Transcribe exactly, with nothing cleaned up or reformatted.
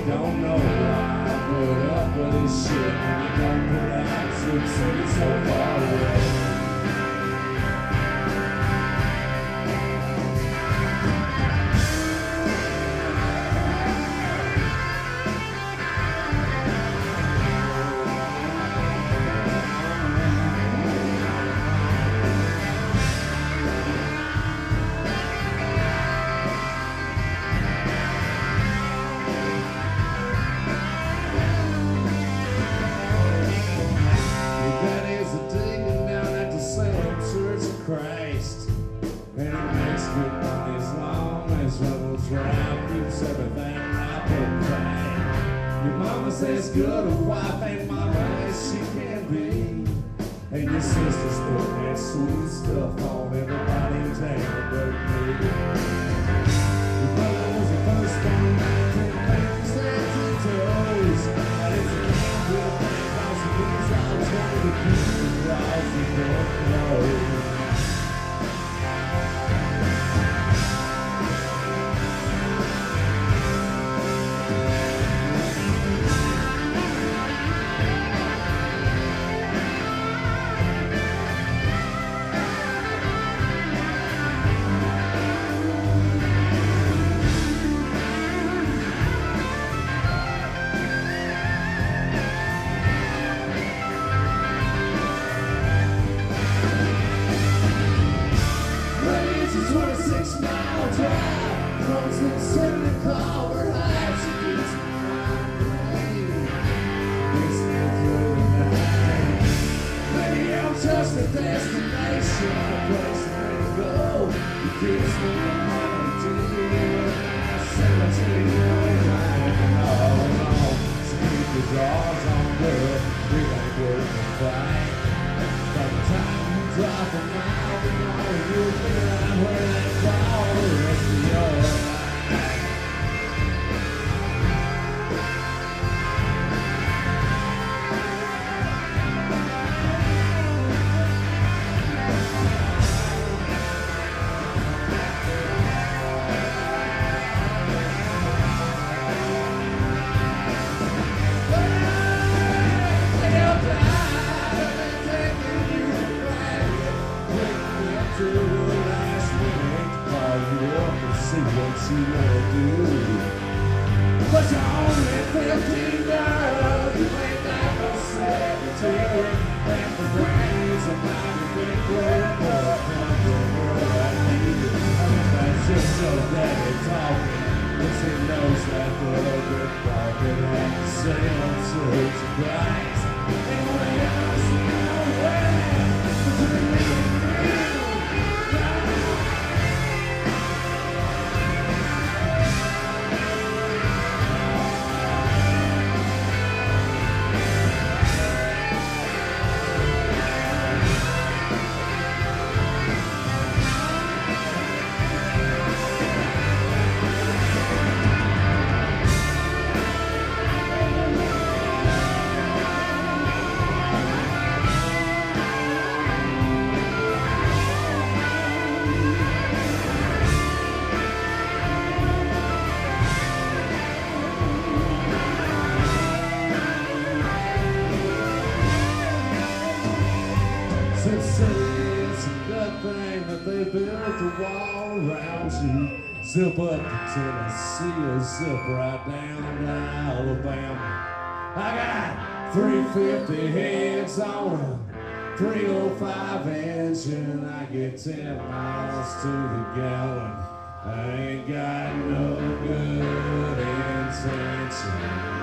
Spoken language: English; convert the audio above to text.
don't know why I put up with this shit when you don't put out Sioux City so far away. Christ, and it makes good money as long as rebels round, keeps everything up and fine. Your mama says good a wife and mama as she can be, and your sister's put that sweet stuff on everybody in town but me. Your brother was the first one that took fingers and two toes, and it's a damn good thing cause the things I was going to keep the dogs in your clothes. twenty-six mile drive, comes in seventy Clover Heights, she keeps me on the way, makes me through the night. Maybe I'm just a destination, a place where to go. It keeps me on the deal, I say I take you right on. So keep the doors on, girl, we ain't worth the fight. By the time you drop a mile, we know you'll be right where they fall the rest of your life. See what you wanna do, but you're only fifteen, girl. You ain't got no secretary, and the brains are not a big word for a country girl like you. That's just so daddy talking, cause he knows that the good bargain had to say on such a price. Anyway, I see no way between me and you. It's a good thing that they built a wall around you. Zip up to Tennessee or zip right down to Alabama. I got three fifty heads on a three oh five engine. I get ten miles to the gallon. I ain't got no good intention.